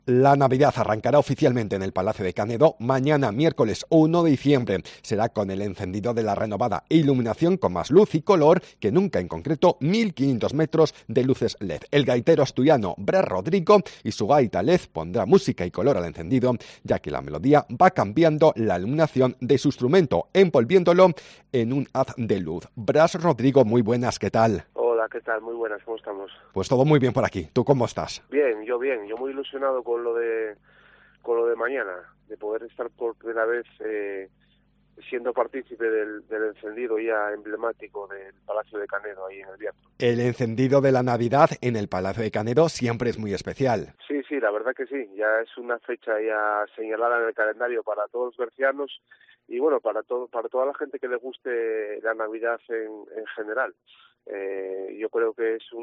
La Navidad arrancará oficialmente en el Palacio de Canedo mañana, miércoles 1 de diciembre. Será con el encendido de la renovada iluminación con más luz y color que nunca, en concreto 1.500 metros de luces LED. El gaitero asturiano Bras Rodrigo y su gaita LED pondrá música y color al encendido, ya que la melodía va cambiando la iluminación de su instrumento, envolviéndolo en un haz de luz. Bras Rodrigo, muy buenas, ¿qué tal? Hola, ¿qué tal? Muy buenas, ¿cómo estamos? Pues todo muy bien por aquí. ¿Tú cómo estás? Bien, yo muy ilusionado con lo de mañana, de poder estar por primera vez siendo partícipe del encendido ya emblemático del Palacio de Canedo ahí en el Bierzo. El encendido de la Navidad en el Palacio de Canedo siempre es muy especial. Sí, la verdad que sí, ya es una fecha ya señalada en el calendario para todos los bercianos y bueno, para toda la gente que le guste la Navidad en general. Yo creo que es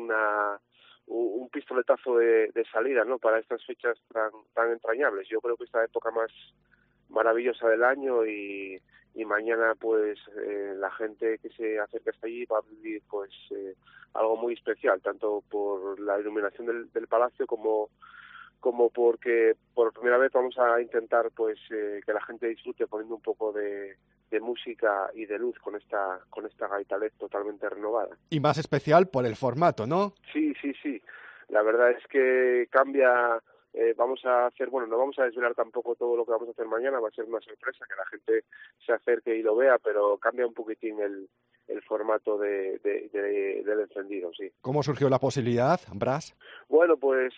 un pistoletazo de salida, ¿no? Para estas fechas tan entrañables. Yo creo que esta época más maravillosa del año y mañana pues la gente que se acerca hasta allí va a vivir pues algo muy especial, tanto por la iluminación del palacio como porque por primera vez vamos a intentar pues que la gente disfrute poniendo un poco de música y de luz con esta gaita LED totalmente renovada. Y más especial por el formato, ¿no? Sí. La verdad es que cambia. Vamos a hacer, bueno, no vamos a desvelar tampoco todo lo que vamos a hacer mañana, va a ser una sorpresa que la gente se acerque y lo vea, pero cambia un poquitín el formato del encendido, sí. ¿Cómo surgió la posibilidad, Bras? Bueno, pues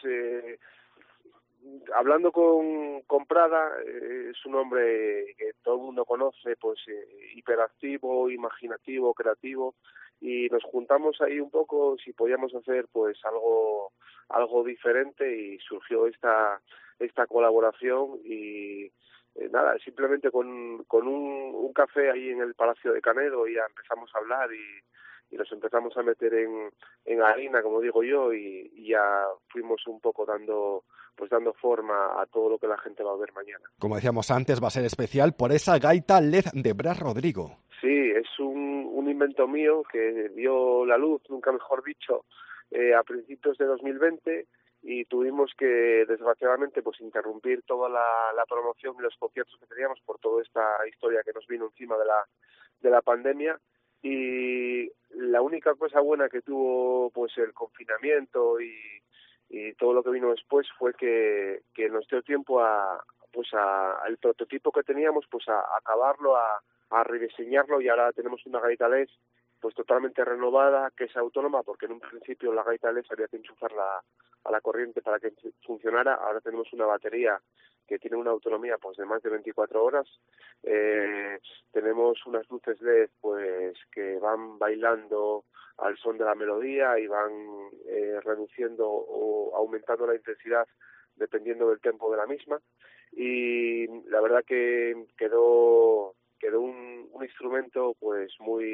hablando con Prada, es un hombre que todo el mundo conoce, pues hiperactivo, imaginativo, creativo, y nos juntamos ahí un poco si podíamos hacer pues algo diferente y surgió esta colaboración y nada, simplemente con un café ahí en el Palacio de Canedo ya empezamos a hablar y nos empezamos a meter en harina, como digo yo, y ya fuimos un poco dando forma a todo lo que la gente va a ver mañana. Como decíamos antes, va a ser especial por esa gaita LED de Bras Rodrigo. Sí, es un invento mío que vio la luz, nunca mejor dicho, a principios de 2020 y tuvimos que, desgraciadamente, pues interrumpir toda la promoción y los conciertos que teníamos por toda esta historia que nos vino encima de la pandemia. Y la única cosa buena que tuvo pues el confinamiento y todo lo que vino después fue que nos dio tiempo el prototipo que teníamos pues a acabarlo, a rediseñarlo y ahora tenemos una gaita LED pues totalmente renovada, que es autónoma, porque en un principio la gaita LED había que enchufarla a la corriente para que funcionara. Ahora tenemos una batería que tiene una autonomía pues de más de 24 horas. Tenemos unas luces LED pues que van bailando al son de la melodía y van reduciendo o aumentando la intensidad dependiendo del tempo de la misma. Y la verdad que quedó un instrumento pues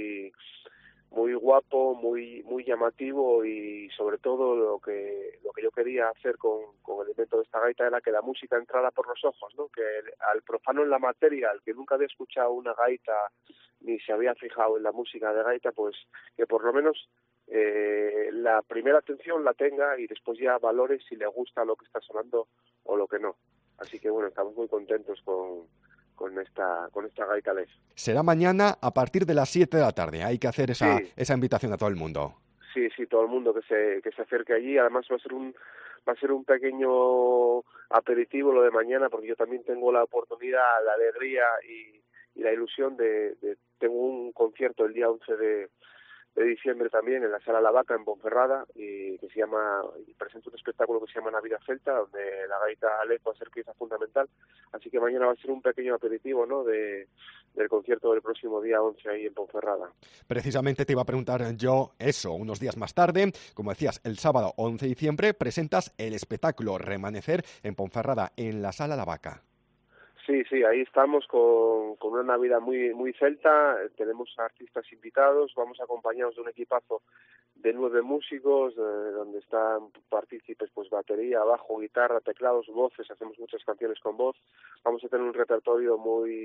muy guapo, muy llamativo y sobre todo lo que yo quería hacer con el invento de esta gaita era que la música entrara por los ojos, ¿no? Que al profano en la materia, al que nunca había escuchado una gaita ni se había fijado en la música de gaita, pues que por lo menos la primera atención la tenga y después ya valore si le gusta lo que está sonando o lo que no. Así que bueno, estamos muy contentos con esta gaita LED. Será mañana a partir de las 7 de la tarde. Hay que hacer Sí, esa invitación a todo el mundo. sí, todo el mundo que se acerque allí. Además va a ser un pequeño aperitivo lo de mañana, porque yo también tengo la oportunidad, la alegría y la ilusión tengo un concierto el día 11 de diciembre también en la Sala La Vaca en Ponferrada y presento un espectáculo que se llama Navidad Celta, donde la gaita LED va a ser pieza fundamental, así que mañana va a ser un pequeño aperitivo, ¿no? del concierto del próximo día 11 ahí en Ponferrada. Precisamente te iba a preguntar yo eso, unos días más tarde, como decías, el sábado 11 de diciembre presentas el espectáculo Remanecer en Ponferrada, en la Sala La Vaca. Sí, ahí estamos con una Navidad muy celta, tenemos artistas invitados, vamos acompañados de un equipazo de 9 músicos, donde están partícipes pues batería, bajo, guitarra, teclados, voces, hacemos muchas canciones con voz, vamos a tener un repertorio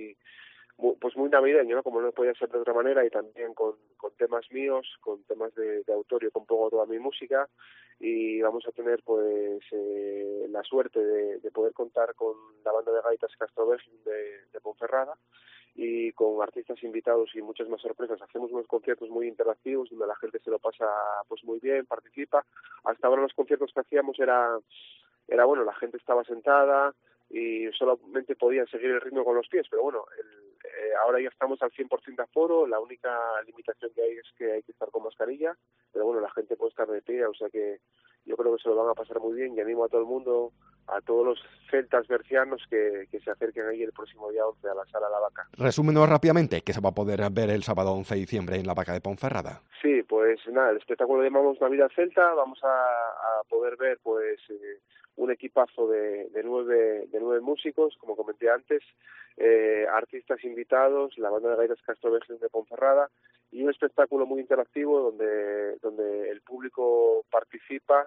muy navideño, ¿no? Como no podía ser de otra manera, y también con temas míos, con temas de autorio, con pongo toda mi música, y vamos a tener pues la suerte de poder contar con la banda de gaitas Castrovirgen de Ponferrada y con artistas invitados y muchas más sorpresas. Hacemos unos conciertos muy interactivos donde la gente se lo pasa pues muy bien, participa. Hasta ahora los conciertos que hacíamos era bueno, la gente estaba sentada y solamente podían seguir el ritmo con los pies, pero bueno, ahora ya estamos al 100% de aforo. La única limitación que hay es que hay que estar con mascarilla, pero bueno, la gente puede estar de pie, o sea que yo creo que se lo van a pasar muy bien y animo a todo el mundo, a todos los celtas bercianos que se acerquen ahí el próximo día 11 a la Sala La Vaca. Resúmenos rápidamente, ¿qué se va a poder ver el sábado 11 de diciembre en la Vaca de Ponferrada? Sí, pues nada, el espectáculo lo llamamos Navidad Celta. Vamos a poder ver pues un equipazo de nueve músicos, como comenté antes, artistas invitados, la banda de gaitas Castrovirgen de Ponferrada y un espectáculo muy interactivo donde el público participa,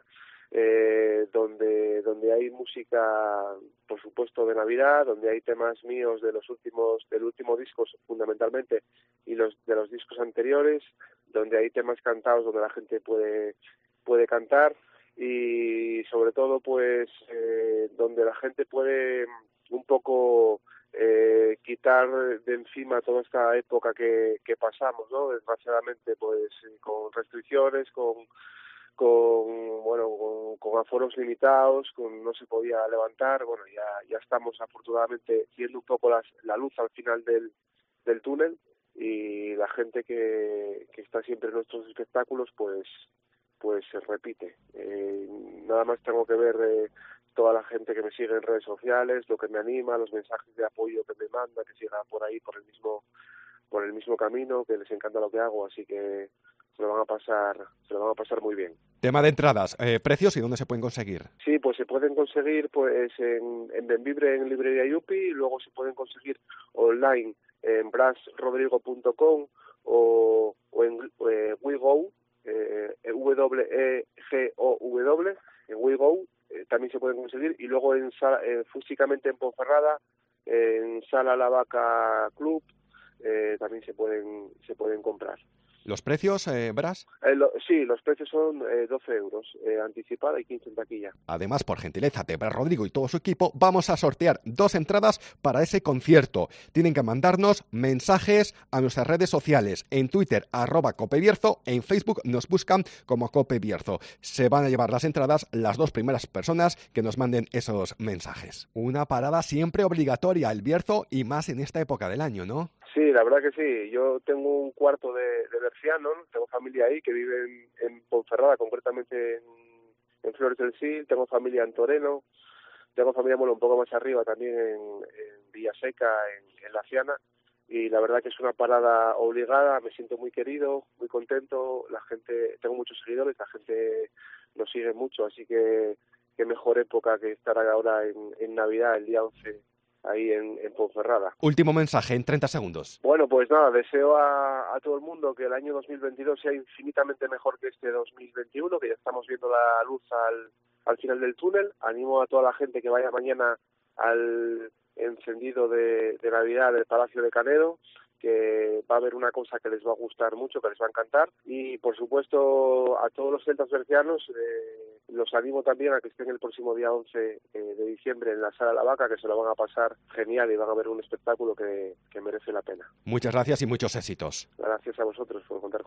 donde hay música, por supuesto, de Navidad, donde hay temas míos del último disco fundamentalmente y de los discos anteriores, donde hay temas cantados donde la gente puede cantar y sobre todo pues donde la gente puede un poco quitar de encima toda esta época que pasamos, ¿no? Desgraciadamente pues con restricciones, con aforos limitados, no se podía levantar. Bueno, ya estamos afortunadamente viendo un poco la luz al final del túnel y la gente que está siempre en nuestros espectáculos pues se repite. Nada más tengo que ver toda la gente que me sigue en redes sociales, lo que me anima, los mensajes de apoyo que me manda, que siga por ahí por el mismo camino, que les encanta lo que hago, así que se lo van a pasar muy bien. Tema de entradas, precios y dónde se pueden conseguir. Sí, pues se pueden conseguir pues en Benvibre, en Librería Yupi, y luego se pueden conseguir online en brasrodrigo.com o en WeGo, WEGOW, en WeGo también se pueden conseguir, y luego físicamente en Ponferrada, en Sala La Vaca Club, también se pueden comprar. ¿Los precios, Bras? Sí, los precios son 12 euros anticipada y 15 en taquilla. Además, por gentileza de Bras Rodrigo y todo su equipo, vamos a sortear 2 entradas para ese concierto. Tienen que mandarnos mensajes a nuestras redes sociales, en Twitter, @copebierzo, en Facebook nos buscan como Cope Bierzo. Se van a llevar las entradas las 2 primeras personas que nos manden esos mensajes. Una parada siempre obligatoria, el Bierzo, y más en esta época del año, ¿no? Sí, la verdad que sí. Yo tengo un cuarto de berciano, tengo familia ahí que vive en Ponferrada, concretamente en Flores del Sil, tengo familia en Toreno, tengo familia un poco más arriba también en Villaseca, en La Ciana, y la verdad que es una parada obligada. Me siento muy querido, muy contento, la gente, tengo muchos seguidores, la gente nos sigue mucho, así que qué mejor época que estar ahora en Navidad, el día 11, ahí en Ponferrada. Último mensaje en 30 segundos. Bueno, pues nada, deseo a todo el mundo que el año 2022 sea infinitamente mejor que este 2021, que ya estamos viendo la luz al final del túnel. Animo a toda la gente que vaya mañana al encendido de Navidad del Palacio de Canedo, que va a haber una cosa que les va a gustar mucho, que les va a encantar. Y, por supuesto, a todos los celtas bercianos los animo también a que estén el próximo día 11 de diciembre en la Sala La Vaca, que se lo van a pasar genial y van a ver un espectáculo que merece la pena. Muchas gracias y muchos éxitos. Gracias a vosotros por contar